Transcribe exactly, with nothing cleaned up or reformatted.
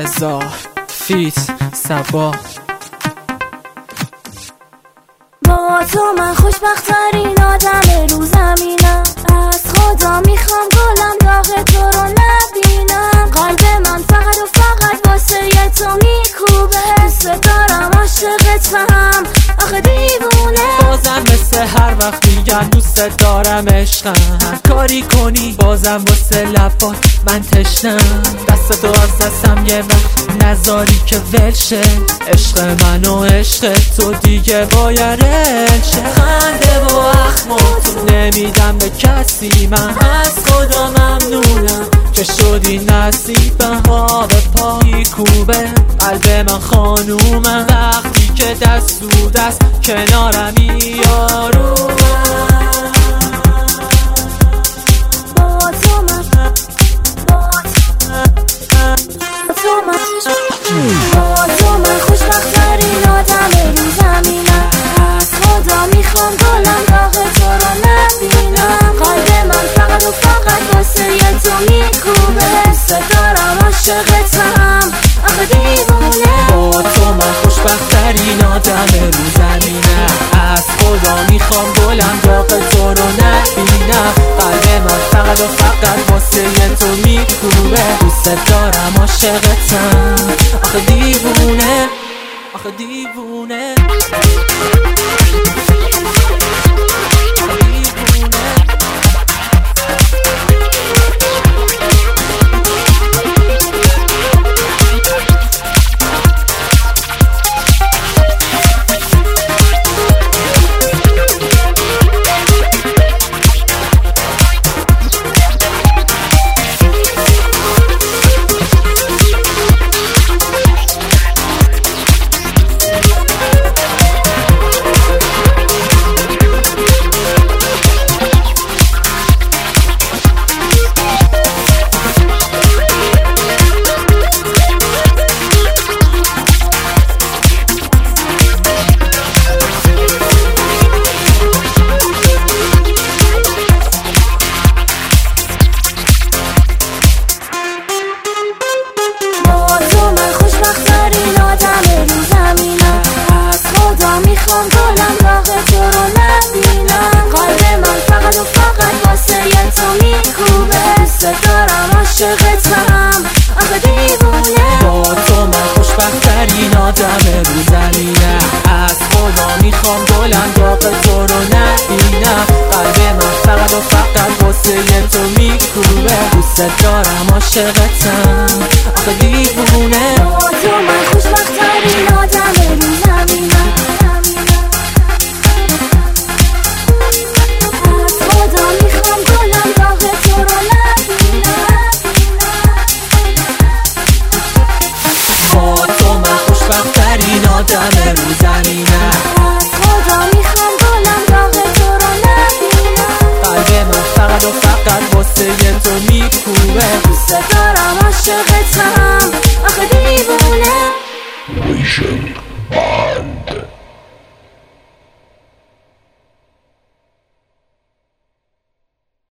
رضا فیت صبا. با تو من خوشبخت‌ترین آدم رو زمینم، از خدا میخوام گلم داغ تو رو نبینم. قلب من فقط و فقط واسه یه تو میکوبه، دوست دارم عاشقتم آخه دیوونه. بازم مثل هر وقت میگم دوست دارم عشقم، هر کاری کنی بازم واسه لبات من تشنم. دست تو از دستم یه وقت نذاری که ولشه، عشق من و عشق تو دیگه باید شه. خنده و اخم تو نمیدم به کسی، من از خدا ممنونم که شدی نصیبم. ها به پایی کوبه قلب من خانومم، وقتی که دست تو دست کنارمی یارومم. با تو من با تو من با تو من خوشبخت‌ترین آدم رو زمینم، از خدا میخوام گلم داغ تو رو نبینم. قلب من فقط و فقط واسه یه تو میکوبه، دوست دارم عاشقتم آخه دیوونه. با تو من خوشبخت‌ترین آدم رو زمینم، از خدا میخوام گلم داغ تو رو نبینم. قلب من فقط و فقط واسه یه تو میکوبه، دوست دارم عاشقتم آخه دیوونه آخه دیوونه. میخوام گلم داغ تو رو نبینم. قلب من فقط و فقط واسه یه تو میکوبه، دوست دارم عاشقتم آخه دیوونه. با تو من خوشبخت‌ترین آدم رو زمینم، از خدا میخوام گلم داغ تو رو نبینم. قلب من فقط و فقط واسه یه تو میکوبه، دوست دارم عاشقتم آخه دیوونه. با تو من